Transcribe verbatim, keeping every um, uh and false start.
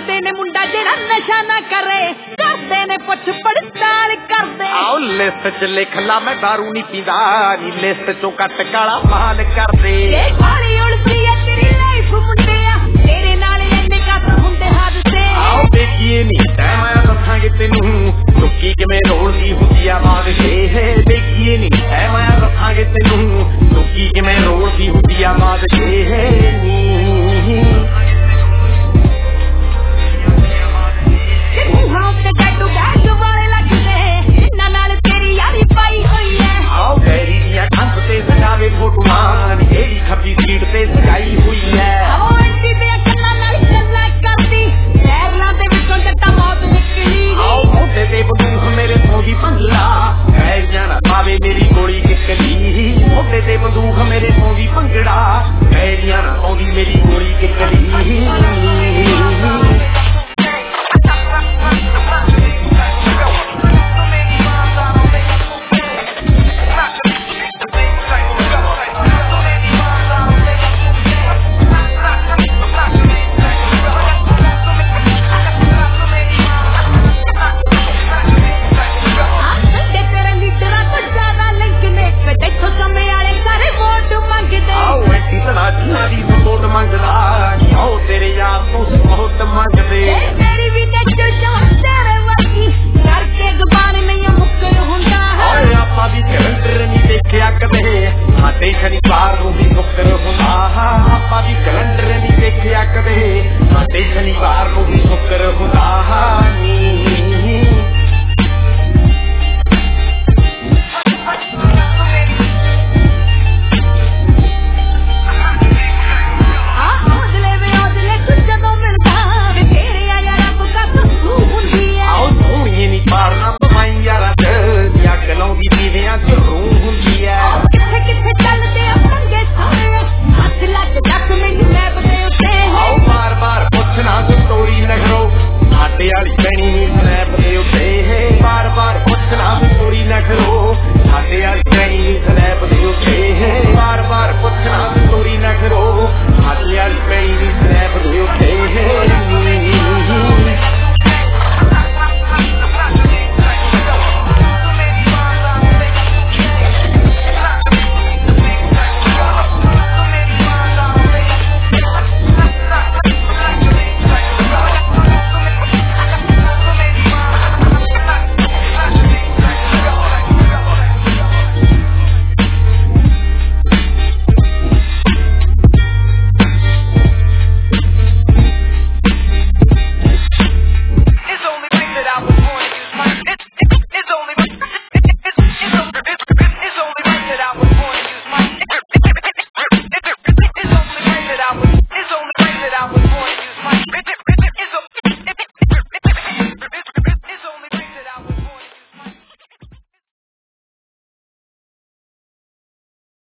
ਕਰਦੇ ਨੇ ਮੁੰਡਾ ਜਿਹੜਾ ਨਸ਼ਾ ਨਾ ਕਰੇ, ਕਰਦੇ ਨੇ ਪੁੱਛ ਪੜਤਾਲ ਕਰਦੇ। ਆਓ ਲਿਸਟ ਚ ਲਿਖ ਲਾ ਮੈਂ ਦਾਰੂ ਨਹੀਂ ਪੀਂਦਾ ਨੀ, ਲਿਸਟ ਚੋਂ ਕੱਟ ਕਾਲਾ ਮਾਲ ਕਰਦੇ। ਇਹ ਬਾਲੀ ਉਲਟੀ ਆ ਤੇਰੀ ਲਾਈਫ ਮੁੰਡਿਆ, ਤੇਰੇ ਨਾਲ ਇੰਨੇ ਕੱਟ ਹੁੰਦੇ ਹਾਦਸੇ। ਆਓ ਦੇਖੀਏ ਨੀ ਟਾਈਮ ਆਇਆ ਦੱਸਾਂਗੇ ਤੈਨੂੰ, ਚੁੱਕੀ ਕਿਵੇਂ ਰੋਲਦੀ ਹੁੰਦੀ ਆ ਬਾਦਸ਼ਾਹ। ਦੇਖੀਏ ਨੀ ਟਾਈਮ ਆਇਆ ਦੱਸਾਂਗੇ ਤੈਨੂੰ, ਚੁੱਕੀ ਕਿਵੇਂ ਰੋਲਦੀ ਹੁੰਦੀ ਆ ਬਾਦਸ਼ਾਹ ਨੀ। ਫੋਟੋਆਂ ਜਿਹੜੀ ਖੱਬੀ ਸੀਟ ਤੇ ਸਜਾਈ ਹੋਈ ਹੈ, ਉਹ ਐਂਟੀ ਦੇ ਕੰਨਾਂ ਨਾਲ ਗੱਲਾਂ ਕਰਦੀ, ਪੈਰਾਂ ਦੇ ਵਿੱਚੋਂ ਜੱਟਾ ਮੌਤ ਨਿਕਲੀ। ਆਓ ਮੋਢੇ ਤੇ ਬੰਦੂਕ ਮੇਰੇ ਤੋਂ ਦੀ ਭੰਗੜਾ, ਐ ਜਾਣਾ ਪਾਵੇ ਮੇਰੀ ਗੋਲੀ ਕਿੱਕਲੀ, ਮੋਢੇ ਤੇ ਬੰਦੂਕ ਮੇਰੇ ਤੋਂ ਦੀ ਭੰਗੜਾ।